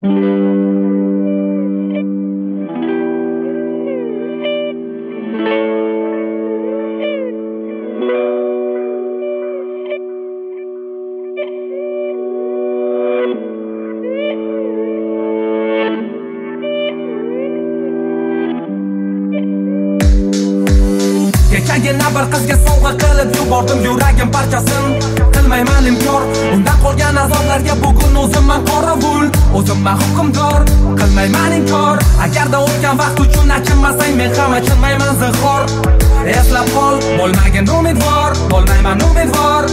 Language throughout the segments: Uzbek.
Kechagina bir qizga sovg'a qilib yubordim yuragim parchasin. Qilmayman inkor undan qolgan azoblarga bugun o'zimman qorovul, o'zimman hukmdor. Qilmayman inkor agarda o'tgan vaqt uchun achinmasang men ham achinmayman zinhor. Eslab qol bo'lmagin umidvor, bo'lmayman umidvor.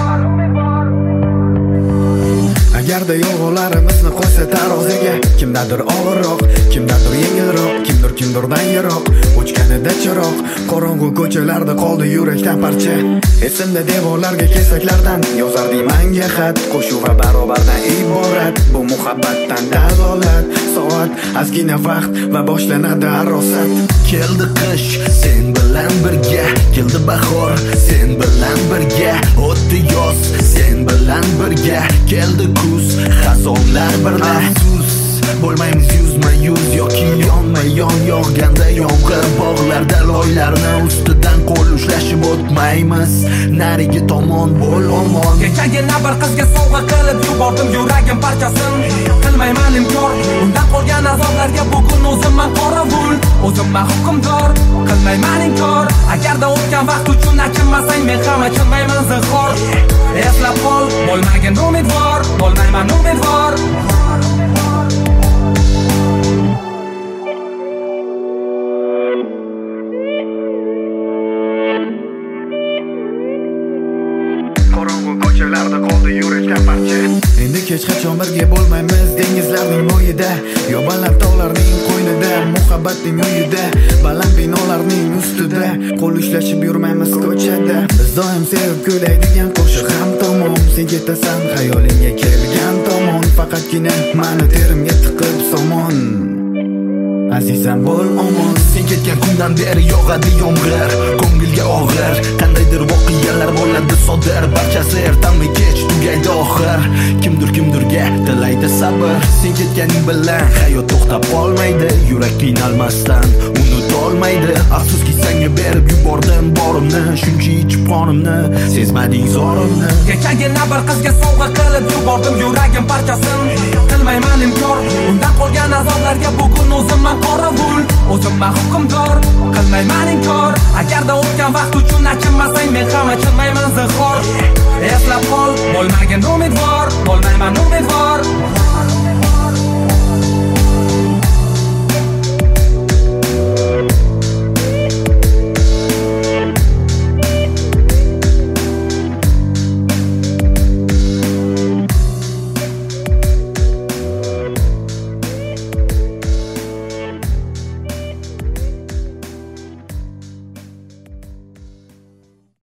Agarda yolg'onlarimizni qo'ysa taroziga, kimdadir og'irroq, kimdadir yengilroq, kimdirdan yiroq, o'chganida chiroq, qorong'u ko'chalarda qoldi yurakdan parcha. Esimda devorlarga kesaklardan yozardim manga xat, qo'shuv va barobardan iborat. Bu muhabbatdan dalolat, soat, ozgina vaqt va boshlanadi arosat. Keldi qish, sen bilan birga, keldi bahor, sen bilan birga, o'tdi yoz, sen bilan birga, keldi kuz, xazonlar birga. Afsus, bo'lmaymiz yuzma-yuz yoki yonma-yon yog'ganda yomg'ir bog'larda loylarni ustidan qo'l ushlashib o'tmaymiz. Narigi tomon bo'l omon. Kechagina bir qizga sovg'a qilib yubordim yuragim parchasin. Qilmayman inkor undan qolgan azoblarga bugun o'zimman qorovul, o'zimman hukmdor. Qilmayman inkor agarda o'tgan vaqt uchun achinmasang men ham achinmayman zinhor. Eslab qol bo'lmagin umidvor, bo'lmayman umidvor. Qorong'u ko'chalarda qoldi yurakdan parcha. Endi hech qachon birga bo'lmaymiz dengizlarning bo'yida, yo baland tog'larning qo'ynida, muhabbatning uyida, baland binolarning ustida, qo'l ushlashib yurmaymiz ko'chada. Biz doim sevib kuylaydigan qo'shiq ham tamom. Sen ketasan xayolingga kelgan tomon, faqatgina mani terimga tiqib somon. Azizam bo'l omon. Sen ketgan kundan beri yog'adi yomg'ir, ko'ngilga og'ir, qandaydir voqealar bo'ladi sodir, barchasi ertami kech tugaydi oxir. Kimdirga tilaydi sabr. Sen ketganing bilan hayot to'xtab qolmaydi, yurak qiynalmasdan unutolmaydi. Afsuski senga berib yubordim borimni, shuncha ichib qonimni, sezmading zorimni. Kechagina bir qizga sovg'a qilib yubordim yuragim parchasin. Qilmayman inkor undan qolgan azoblarga bugun o'zimman qorovul, o'zimman hukmdor. Qilmayman inkor agarda o'tgan vaqt uchun achinmasang men ham achinmayman zinhor. Eslab qol bo'lmagin umidvor, bo'lmayman umidvor.